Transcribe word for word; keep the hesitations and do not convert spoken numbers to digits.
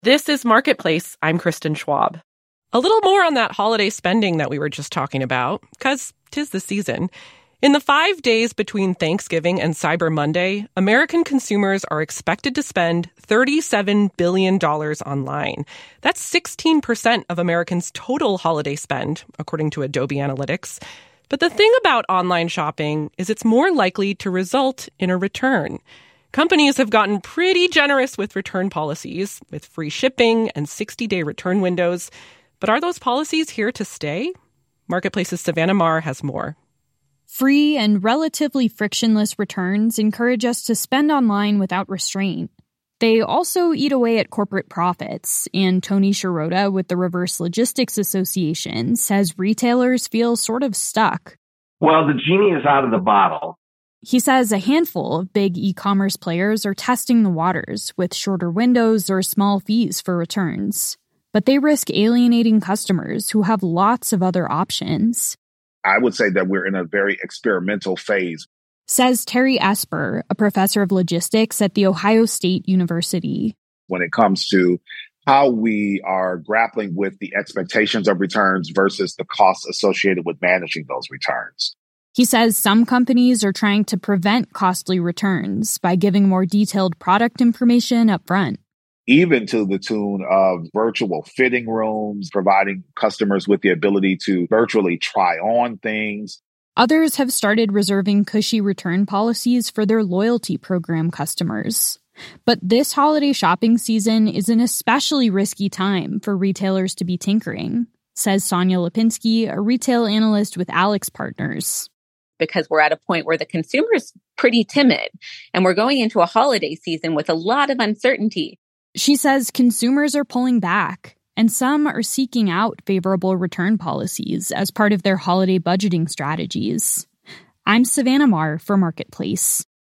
This is Marketplace. I'm Kristen Schwab. A little more on that holiday spending that we were just talking about, because 'tis the season. In the five days between Thanksgiving and Cyber Monday, American consumers are expected to spend thirty-seven billion dollars online. That's sixteen percent of Americans' total holiday spend, according to Adobe Analytics. But the thing about online shopping is it's more likely to result in a return. Companies have gotten pretty generous with return policies, with free shipping and sixty-day return windows. But are those policies here to stay? Marketplace's Savannah Maher has more. Free and relatively frictionless returns encourage us to spend online without restraint. They also eat away at corporate profits, and Tony Sciarrotta with the Reverse Logistics Association says retailers feel sort of stuck. Well, the genie is out of the bottle. He says a handful of big e-commerce players are testing the waters with shorter windows or small fees for returns. But they risk alienating customers who have lots of other options. I would say that we're in a very experimental phase. Says Terry Esper, a professor of logistics at The Ohio State University. When it comes to how we are grappling with the expectations of returns versus the costs associated with managing those returns. He says some companies are trying to prevent costly returns by giving more detailed product information up front. Even to the tune of virtual fitting rooms, providing customers with the ability to virtually try on things. Others have started reserving cushy return policies for their loyalty program customers. But this holiday shopping season is an especially risky time for retailers to be tinkering, says Sonia Lipinski, a retail analyst with Alex Partners. Because we're at a point where the consumer is pretty timid, and we're going into a holiday season with a lot of uncertainty. She says consumers are pulling back, and some are seeking out favorable return policies as part of their holiday budgeting strategies. I'm Savannah Maher for Marketplace.